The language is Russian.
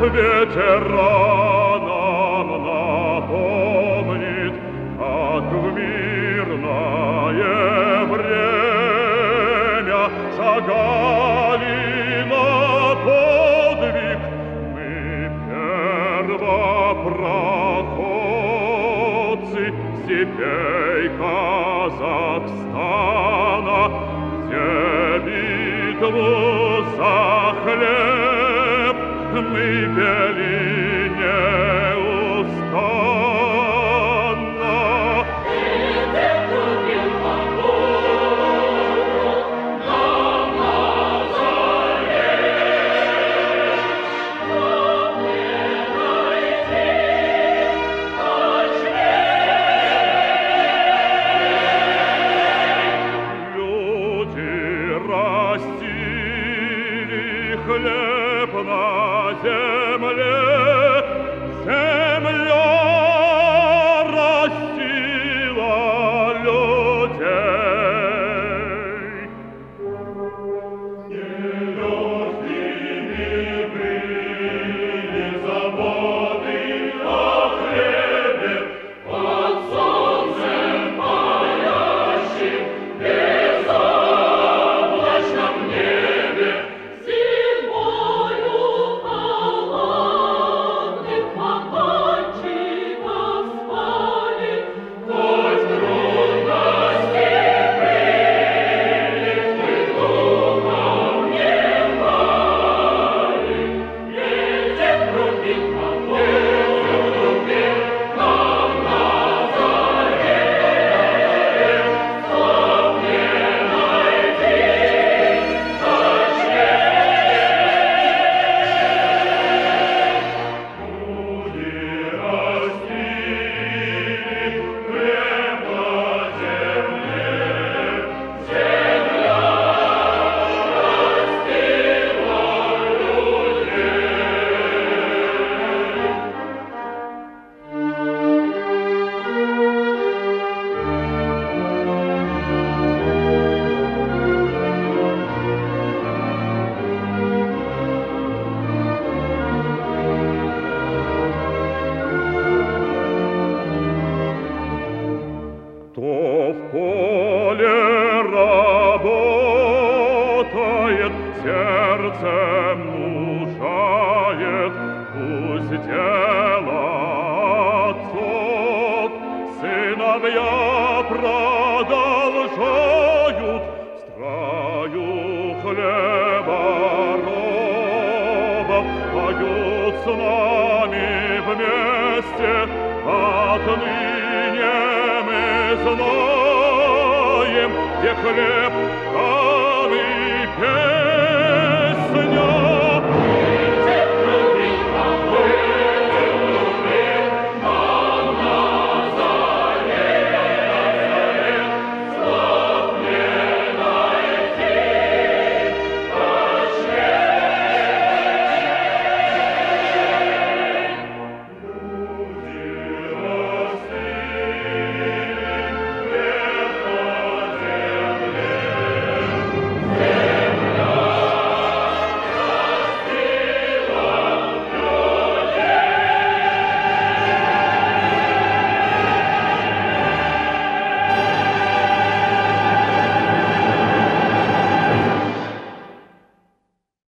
ветеранам напомнит, как в мирное время шагали на подвиг мы, первопроходцы степей Казахстана, где битву за хлеб мы вели неустанно. Ветер трубил по полю нам на заре, но не найти ночей. Люди растили хлеб на земле, земля растила людей. Нелегкими были заботы о хлебе, Под солнцем палящим безоблачном небе, зимою холодных вагончиков спали, хоть трудности были, мы духом не пали. Ветер трубил по полю, трубил нам на заре, слов не найти точнее. люди растили хлеб на земле, Земля растила кто в поле работает, сердцем мужает, пусть дело отцов сыновья продолжают, строю хлеборобов поют с нами вместе отныне. Знаем, где хлеб, там и песня.